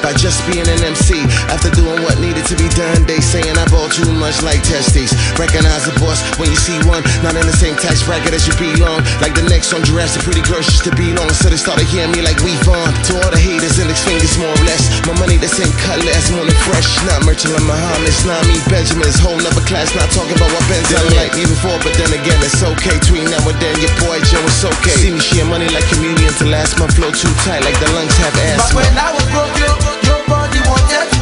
by just being an MC. After doing what needed to be done, they saying I ball too much like testes. Recognize the boss when you see one, not in the same tax bracket as you belong. Like the next on Jurassic, pretty girls used to be long, so they started hearing me like Weave On. To all the haters, index fingers more or less. My money the same cut, less more than fresh. Not merchant like Muhammad, not me Benjamin's whole never class. Not talking about what Ben's done like me before, but then again it's okay. Between now and then, your boy Joe is okay. See me share money like communion to last month, flow too tight like the lungs have asthma. But when I was broke, your body wanted